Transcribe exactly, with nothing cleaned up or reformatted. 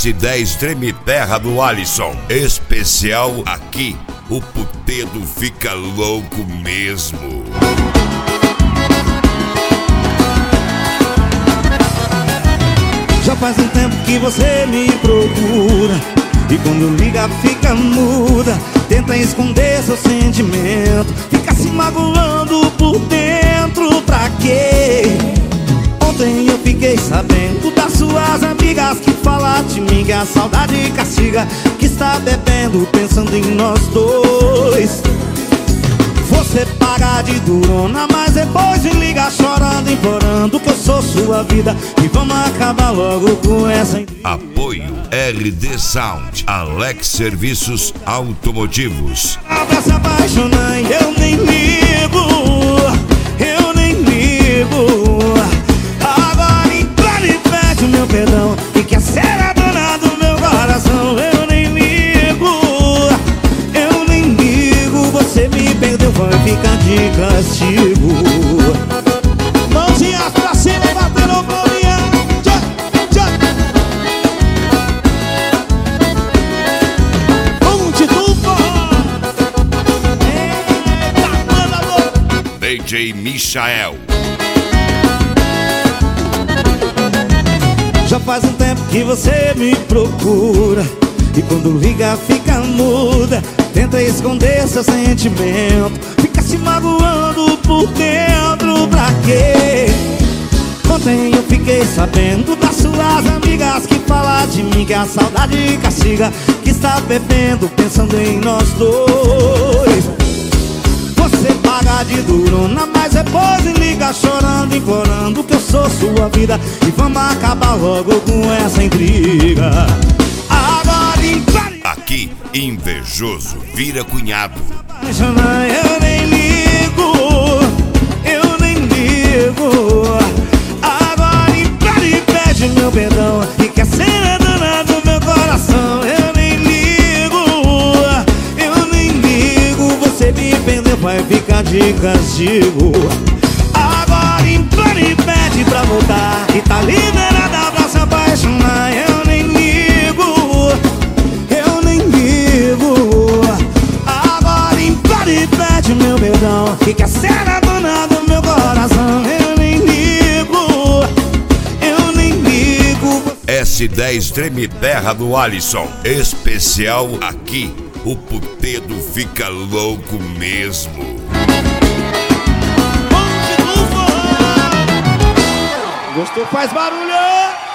S dez Treme Terra do Alisson. Especial aqui, o puteiro fica louco mesmo. Já faz um tempo que você me procura, e quando liga fica muda. Tenta esconder seu sentimento, fica se magoando por dentro. Pra quê? Ontem eu fiquei sabendo das suas amigas que falam de mim, que a saudade castiga, que está bebendo pensando em nós dois. Você paga de durona, mas depois me liga chorando, implorando que eu sou sua vida, e vamos acabar logo com essa intriga. Apoio R D Sound, Alex Serviços Automotivos. Pra se apaixonar eu nem ligo, eu nem ligo. Agora entra e pede o meu perdão, e quer ser a dona do meu coração. Eu nem ligo, eu nem ligo. Você me perdeu, vai ficar de castigo. Mãozinhas pra cima e batendo bolinha. Tchá, tchá. Vamos de dupla. Eita, manda D J Michael. Já faz um tempo que você me procura, e quando liga fica muda. Tenta esconder seu sentimento, fica se magoando por dentro. Pra quê? Ontem eu fiquei sabendo das suas amigas que falam de mim, que a saudade castiga, que está bebendo pensando em nós dois. Você paga de durona, mas depois me liga chorando, implorando que eu sou sua vida, e vamos acabar logo com essa intriga. Agora entra. Aqui, invejoso vira cunhado. Eu nem ligo, eu nem ligo. Agora entra e pede meu perdão, e quer ser a dona do meu coração. Eu nem ligo, eu nem ligo. Você me perdeu, vai ficar de castigo. Agora entra e pede pra voltar, e tá liberada pra se apaixonar. Eu nem ligo, eu nem ligo. Agora entra e pede meu perdão, e quer ser a dona do meu coração. Eu nem ligo, eu nem ligo. S dez Treme Terra do Alisson. Especial aqui, o puteiro fica louco mesmo. Gostou? Faz barulho!